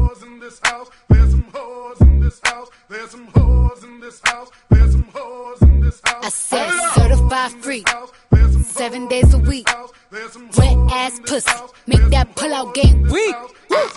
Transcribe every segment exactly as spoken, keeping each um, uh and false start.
whores in this house. There's some whores in this house. There's some whores in this house. There's some whores in this house. I said certified free, seven days a week. Wet ass pussy, make that pull out game weak. Yeah,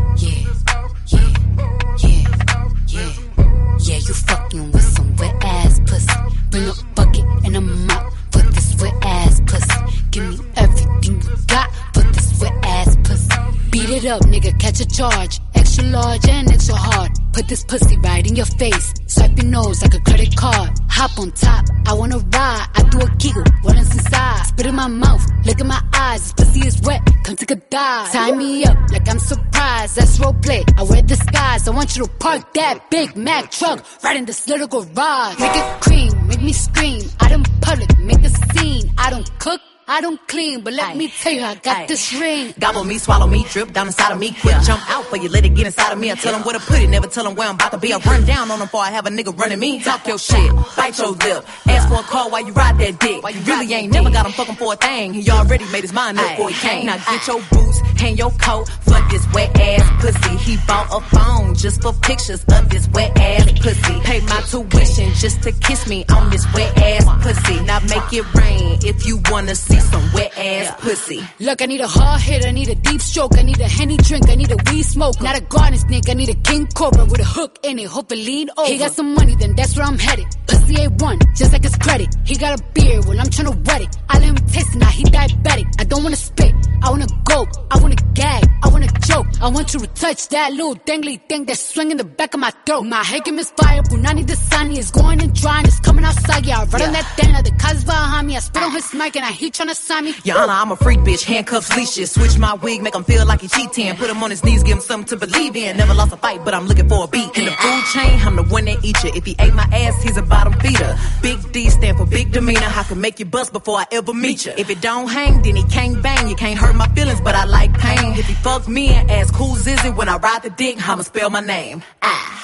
yeah, yeah, yeah, yeah. You fucking with some wet ass pussy. Bring a bucket and a mop for this wet ass pussy. Give me everything you got for this wet ass pussy. Beat it up, nigga, catch a charge. Extra large and extra hard. Put this pussy right in your face. Swipe your nose like a credit card. Hop on top, I wanna ride. I do a giggle, what is inside? Spit in my mouth, look in my eyes. This pussy is wet, come take a dive. Tie me up like I'm surprised, that's roleplay. I wear disguise, I want you to park that Big Mac truck right in this little garage. Make it cream, make me scream. Out in public, make a scene. I don't cook, I don't clean, but let Aye. me tell you, I got Aye. this ring. Gobble me, swallow me, drip down inside of me. Quick yeah. jump out for you, let it get inside of me. I tell them where to put it, never tell them where I'm about to be. I run down on them before I have a nigga running me. Talk your shit, bite your lip. Ask for a call while you ride that dick. While you really ain't never got him fucking for a thing. He already made his mind up before he came. Now get your boots, hang your coat for this wet ass pussy. He bought a phone just for pictures of this wet ass pussy. Pay my tuition just to kiss me on this wet ass pussy. Now make it rain if you wanna see some wet ass pussy. Look, I need a hard hit, I need a deep stroke, I need a Henny drink, I need a weed smoke. Not a garden snake, I need a king cobra with a hook in it, hope it lean over. He got some money, then that's where I'm headed. Pussy A one, just like his credit. He got a beard, well I'm tryna wet it. I let him taste it, now he diabetic. I don't wanna spit, I wanna go, I wanna gag, I wanna choke. I want you to touch that little dangly thing that's swinging the back of my throat. My head game is fire, Punani the sunny is going and drying, it's coming outside, yeah. I run yeah. on that thing, now the cuz behind me. I spit on his mic and I he tryna sign me. Your Honor, I'm a freak bitch, handcuffs, leashes. Switch my wig, make him feel like he cheating. Put him on his knees, give him something to believe in. Never lost a fight, but I'm looking for a beat. In the food chain, I'm the one that eat you. If he ate my ass, he's a bottom feeder. Big D stand for big demeanor. I can make you bust before I ever meet you. If it don't hang, then he can't bang. You can't hurt my feelings, but I like pain. If he fuck me and ask who's is it, when I ride the dick, I'ma spell my name. Ah.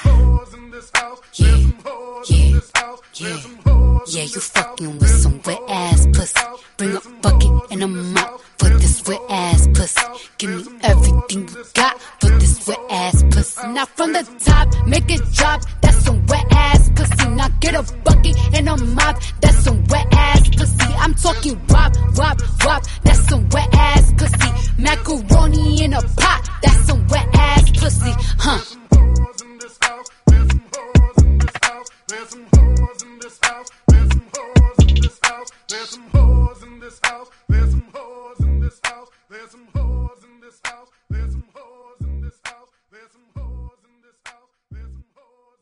Yeah, yeah, yeah, yeah, you fucking with some wet ass pussy. Bring a bucket and a mop for this wet ass pussy. Give me everything you got for this wet ass pussy. Now from the top, make it drop, that's some wet ass pussy. Now get a bucket and a mop, that's some wet ass pussy. I'm talking wop, wop, wop, that's some wet ass pussy. Macaroni in a pot, that's some wet